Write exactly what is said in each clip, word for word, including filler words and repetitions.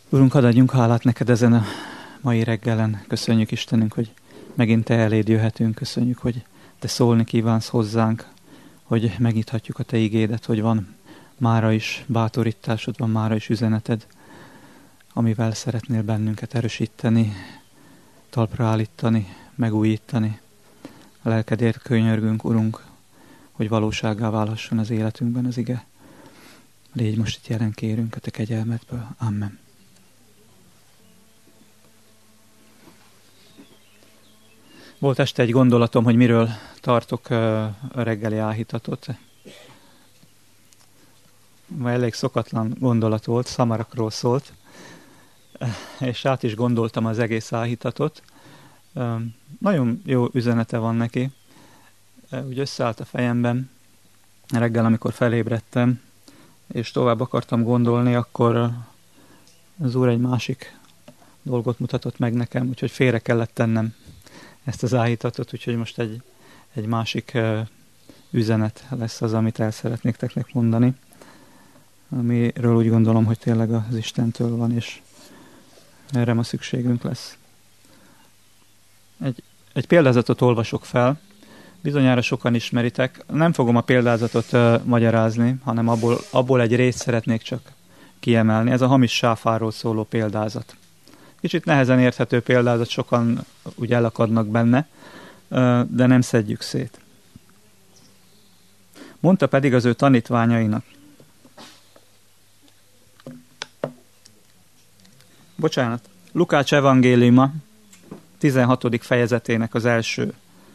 Urunk, hadd adjunk hálát neked ezen a mai reggelen. Köszönjük, Istenünk, hogy megint te eléd jöhetünk. Köszönjük, hogy te szólni kívánsz hozzánk, hogy megnyithatjuk a te igédet, hogy van mára is bátorításod, van mára is üzeneted, amivel szeretnél bennünket erősíteni, talpra állítani, megújítani. A lelkedért könyörgünk, Urunk, hogy valósággá válhasson az életünkben az ige. Légy most itt jelen, kérünk a te kegyelmedből. Amen. Volt este egy gondolatom, hogy miről tartok a reggeli áhítatot. Már elég szokatlan gondolat volt, szamarakról szólt, és át is gondoltam az egész áhítatot. Nagyon jó üzenete van neki. Úgy összeállt a fejemben reggel, amikor felébredtem, és tovább akartam gondolni, akkor az Úr egy másik dolgot mutatott meg nekem, úgyhogy félre kellett tennem ezt az áhítatot, úgyhogy most egy, egy másik uh, üzenet lesz az, amit el szeretnék nektek mondani, amiről úgy gondolom, hogy tényleg az Istentől van, és erre ma szükségünk lesz. Egy, egy példázatot olvasok fel, bizonyára sokan ismeritek. Nem fogom a példázatot uh, magyarázni, hanem abból, abból egy részt szeretnék csak kiemelni. Ez a hamis sáfárról szóló példázat. Kicsit nehezen érthető példázat, sokan úgy elakadnak benne, de nem szedjük szét. Mondta pedig az ő tanítványainak. Bocsánat, Lukács evangéliuma tizenhatodik fejezetének az első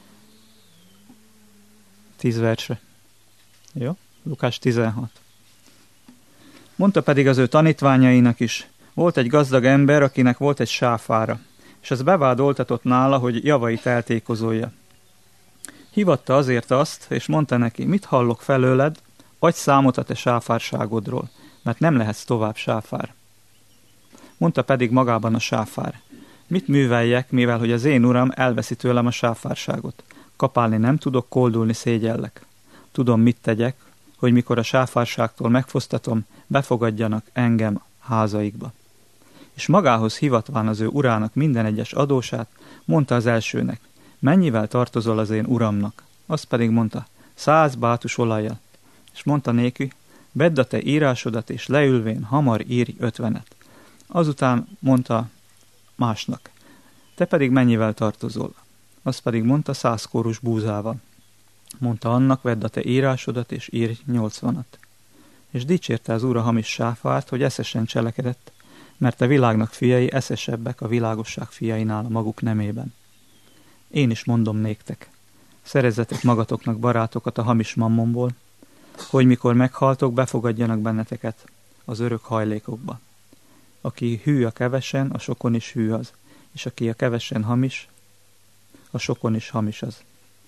tíz verse. Jó? Lukács tizenhat. Mondta pedig az ő tanítványainak is. Volt egy gazdag ember, akinek volt egy sáfára, és ez bevádoltatott nála, hogy javait eltékozolja. Hívatta azért azt, és mondta neki, mit hallok felőled, adj számot a te sáfárságodról, mert nem lehetsz tovább sáfár. Mondta pedig magában a sáfár, mit műveljek, mivel hogy az én uram elveszi tőlem a sáfárságot. Kapálni nem tudok, koldulni szégyellek. Tudom, mit tegyek, hogy mikor a sáfárságtól megfosztatom, befogadjanak engem házaikba. És magához hivatván az ő urának minden egyes adósát, mondta az elsőnek, mennyivel tartozol az én uramnak? Azt pedig mondta, száz bátus olajjal. És mondta néki, vedd a te írásodat, és leülvén hamar írj ötvenet. Azután mondta másnak, te pedig mennyivel tartozol? Azt pedig mondta, száz kórus búzával. Mondta annak, vedd a te írásodat, és írj nyolcvanat. És dicsérte az úr a hamis sáfárt, hogy eszesen cselekedett, mert a világnak fiai eszesebbek a világosság fiainál a maguk nemében. Én is mondom néktek, szerezzetek magatoknak barátokat a hamis mammonból, hogy mikor meghaltok, befogadjanak benneteket az örök hajlékokba. Aki hű a kevesen, a sokon is hű az, és aki a kevesen hamis, a sokon is hamis az.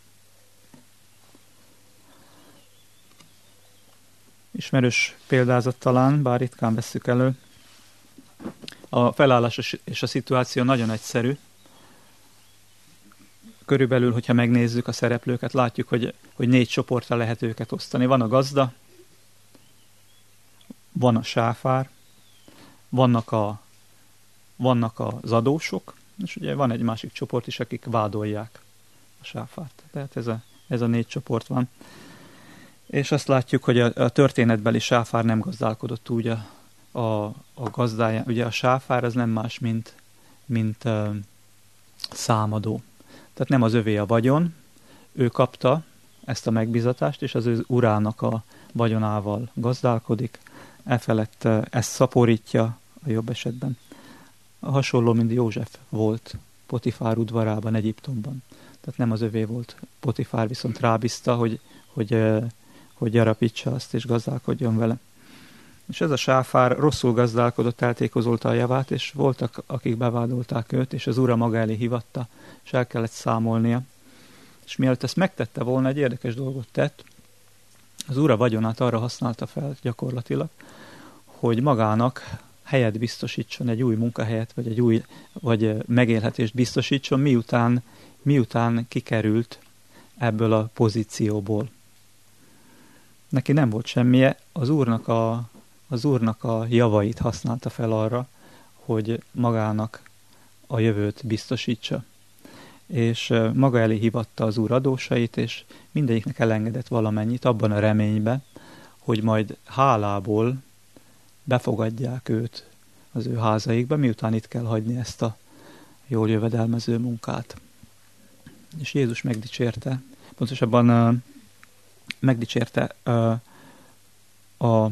Ismerős példázat talán, bár ritkán vesszük elő. A felállás és a szituáció nagyon egyszerű. Körülbelül, hogyha megnézzük a szereplőket, látjuk, hogy, hogy négy csoportra lehet őket osztani. Van a gazda, van a sáfár, vannak, a, vannak az adósok, és ugye van egy másik csoport is, akik vádolják a sáfárt. Tehát ez a, ez a négy csoport van. És azt látjuk, hogy a, a történetbeli sáfár nem gazdálkodott úgy a, a, a gazdáján. Ugye a sáfár az nem más, mint, mint uh, számadó. Tehát nem az övé a vagyon, ő kapta ezt a megbizatást, és az ő urának a vagyonával gazdálkodik, e felett uh, ezt szaporítja a jobb esetben. A hasonló, mint József volt Potifár udvarában, Egyiptomban. Tehát nem az övé volt. Potifár viszont rábízta, hogy, hogy uh, hogy gyarapítsa azt, és gazdálkodjon vele. És ez a sáfár rosszul gazdálkodott, eltékozolta a javát, és voltak, akik bevádolták őt, és az ura maga elé hívatta, és el kellett számolnia. És mielőtt ezt megtette volna, egy érdekes dolgot tett, az ura vagyonát arra használta fel gyakorlatilag, hogy magának helyet biztosítson, egy új munkahelyet, vagy egy új vagy megélhetést biztosítson, miután, miután kikerült ebből a pozícióból. Neki nem volt semmije, az úrnak a, az úrnak a javait használta fel arra, hogy magának a jövőt biztosítsa. És maga elé hívatta az Úr adósait, és mindegyiknek elengedett valamennyit abban a reményben, hogy majd hálából befogadják őt az ő házaikba, miután itt kell hagyni ezt a jól jövedelmező munkát. És Jézus megdicsérte, pontosabban uh, megdicsérte uh, a,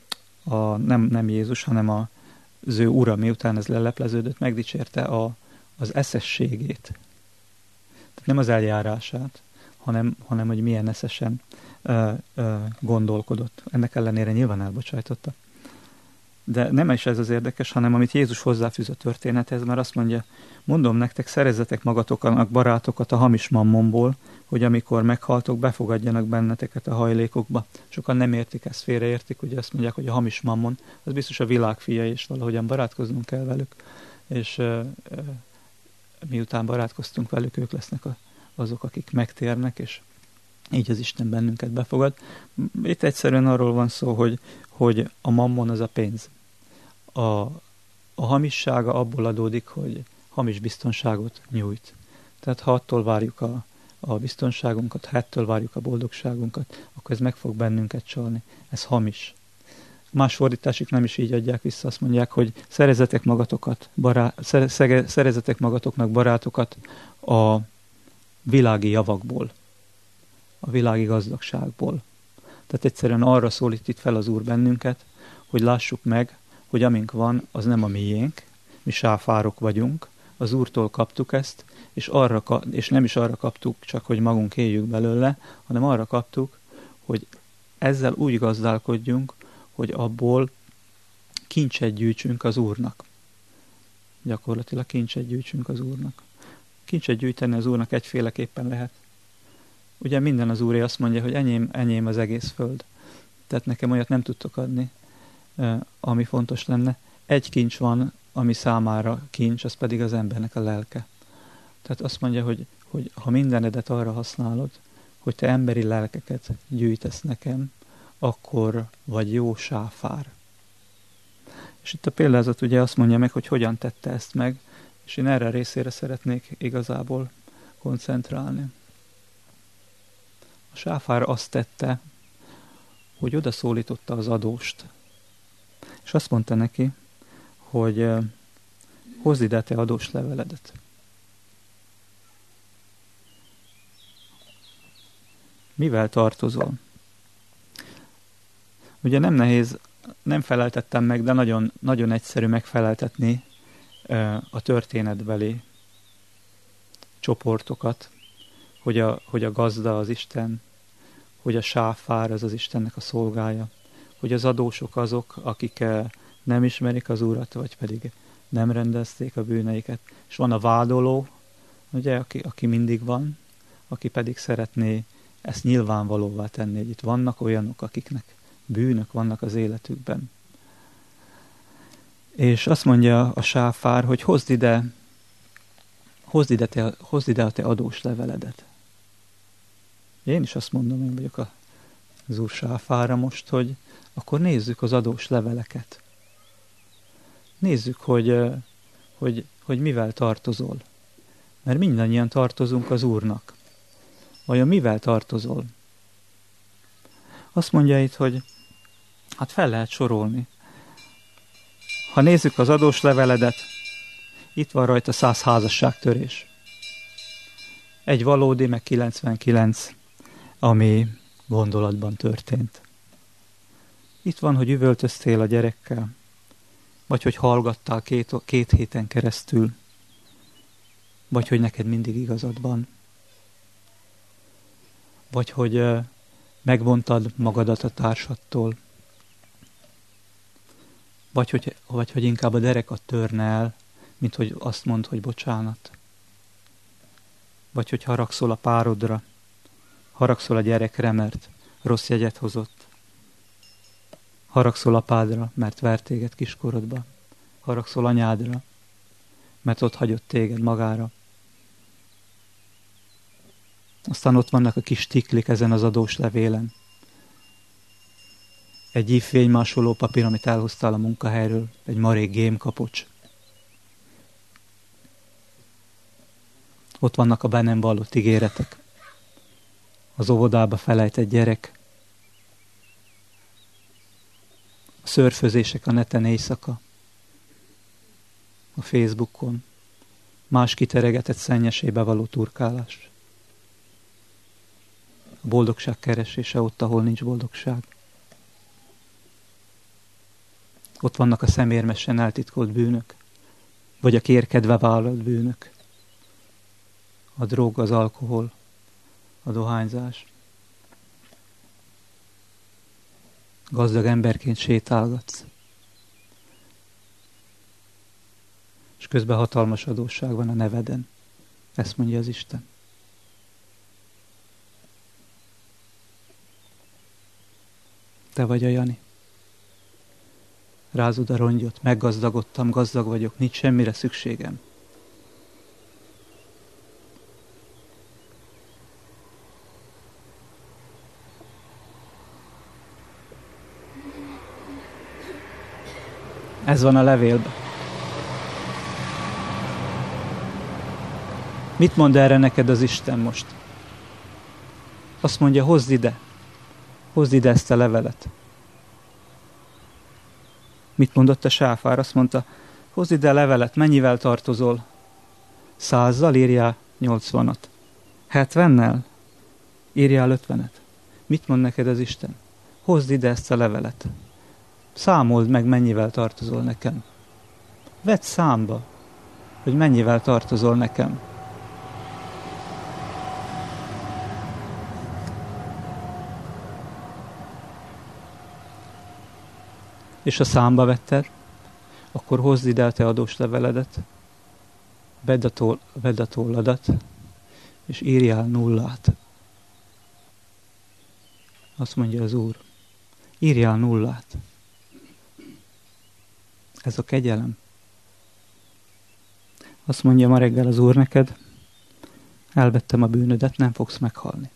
a nem, nem Jézus, hanem a, az ő ura, miután ez lelepleződött, megdicsérte a, az eszességét. Tehát nem az eljárását, hanem, hanem hogy milyen eszesen uh, uh, gondolkodott. Ennek ellenére nyilván elbocsájtotta. De nem is ez az érdekes, hanem amit Jézus hozzáfűz a történethez, mert azt mondja, mondom nektek, szerezzetek magatoknak barátokat a hamis mammonból, hogy amikor meghaltok, befogadjanak benneteket a hajlékokba. Sokan nem értik ezt, félreértik, ugye azt mondják, hogy a hamis mammon, az biztos a világ fia, és valahogyan barátkoznunk kell velük, és uh, uh, miután barátkoztunk velük, ők lesznek a, azok, akik megtérnek, és így az Isten bennünket befogad. Itt egyszerűen arról van szó, hogy, hogy a mammon az a pénz. A, a hamissága abból adódik, hogy hamis biztonságot nyújt. Tehát ha attól várjuk a, a biztonságunkat, ha ettől várjuk a boldogságunkat, akkor ez meg fog bennünket csalni. Ez hamis. Más fordítások nem is így adják vissza, azt mondják, hogy szerezzetek magatokat, bará, szere, szerezzetek magatoknak barátokat a világi javakból, a világi gazdagságból. Tehát egyszerűen arra szólít itt fel az Úr bennünket, hogy lássuk meg, hogy amink van, az nem a miénk, mi sáfárok vagyunk, az Úrtól kaptuk ezt, és, arra, és nem is arra kaptuk csak, hogy magunk éljük belőle, hanem arra kaptuk, hogy ezzel úgy gazdálkodjunk, hogy abból kincset gyűjtsünk az Úrnak. Gyakorlatilag kincset gyűjtsünk az Úrnak. Kincset gyűjteni az Úrnak egyféleképpen lehet. Ugye minden az Úré azt mondja, hogy enyém, enyém az egész föld. Tehát nekem olyat nem tudtok adni, ami fontos lenne. Egy kincs van, ami számára kincs, az pedig az embernek a lelke. Tehát azt mondja, hogy, hogy ha mindenedet arra használod, hogy te emberi lelkeket gyűjtesz nekem, akkor vagy jó sáfár. És itt a példázat ugye azt mondja meg, hogy hogyan tette ezt meg, és én erre a részére szeretnék igazából koncentrálni. A sáfár azt tette, hogy oda szólította az adóst, és azt mondta neki, hogy hozd ide te adós leveledet. Mivel tartozol? Ugye nem nehéz, nem feleltettem meg, de nagyon, nagyon egyszerű megfeleltetni a történetbeli csoportokat, hogy a, hogy a gazda az Isten, hogy a sáfár az az Istennek a szolgája, hogy az adósok azok, akik nem ismerik az Urat, vagy pedig nem rendezték a bűneiket. És van a vádoló, ugye, aki, aki mindig van, aki pedig szeretné ezt nyilvánvalóvá tenni, hogy itt vannak olyanok, akiknek bűnök vannak az életükben. És azt mondja a sáfár, hogy hozd ide, hozd ide, te, hozd ide a te adós leveledet. Én is azt mondom, én vagyok az Úr sáfára most, hogy akkor nézzük az adós leveleket. Nézzük, hogy, hogy, hogy mivel tartozol. Mert mindannyian tartozunk az Úrnak. Vajon mivel tartozol? Azt mondja itt, hogy hát fel lehet sorolni. Ha nézzük az adós leveledet, itt van rajta száz házasságtörés. Egy valódi, meg kilencvenkilenc, ami gondolatban történt. Itt van, hogy üvöltöztél a gyerekkel, vagy hogy hallgattál két, két héten keresztül, vagy hogy neked mindig igazad van, vagy hogy megvontad magadat a társadtól, vagy hogy, vagy hogy inkább a derekat törne el, mint hogy azt mondd, hogy bocsánat. Vagy hogy haragszol a párodra, haragszol a gyerekre, mert rossz jegyet hozott. Haragszol apádra, mert vert téged kiskorodba. Haragszol anyádra, mert ott hagyott téged magára. Aztán ott vannak a kis tiklik ezen az adós levélen. Egy ívfénymásoló papír, amit elhoztál a munkahelyről, egy marék gémkapocs. Ott vannak a be nem vallott ígéretek. Az óvodába felejtett gyerek. A szörfözések a neten éjszaka. A Facebookon. Más kiteregetett szennyesébe való turkálás. A boldogság keresése ott, ahol nincs boldogság. Ott vannak a szemérmesen eltitkolt bűnök, vagy a kérkedve vállalt bűnök. A drog, az alkohol, a dohányzás. Gazdag emberként sétálgatsz. És közben hatalmas adósság van a neveden. Ezt mondja az Isten. Te vagy a Jani. Rázod a rongyot, meggazdagodtam, gazdag vagyok, nincs semmire szükségem. Ez van a levélben. Mit mond erre neked az Isten most? Azt mondja, hozd ide. Hozd ide ezt a levelet. Mit mondott a sáfár? Azt mondta, hozd ide a levelet, mennyivel tartozol? Százzal írjál nyolcvanat. Hetvennel? Írjál ötvenet. Mit mond neked az Isten? Hozd ide ezt a levelet. Számold meg, mennyivel tartozol nekem. Vedd számba, hogy mennyivel tartozol nekem. És ha számba vetted, akkor hozd ide a te adós leveledet, vedd a, toll, vedd a tolladat, és írjál nullát. Azt mondja az Úr, írjál nullát. Ez a kegyelem. Azt mondja ma reggel az Úr neked, elvettem a bűnödet, nem fogsz meghalni.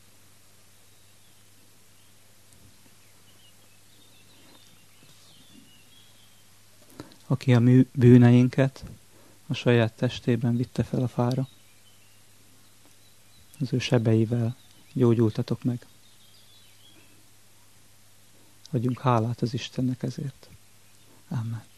Aki a bűneinket a saját testében vitte fel a fára, az ő sebeivel gyógyultatok meg. Adjunk hálát az Istennek ezért. Amen.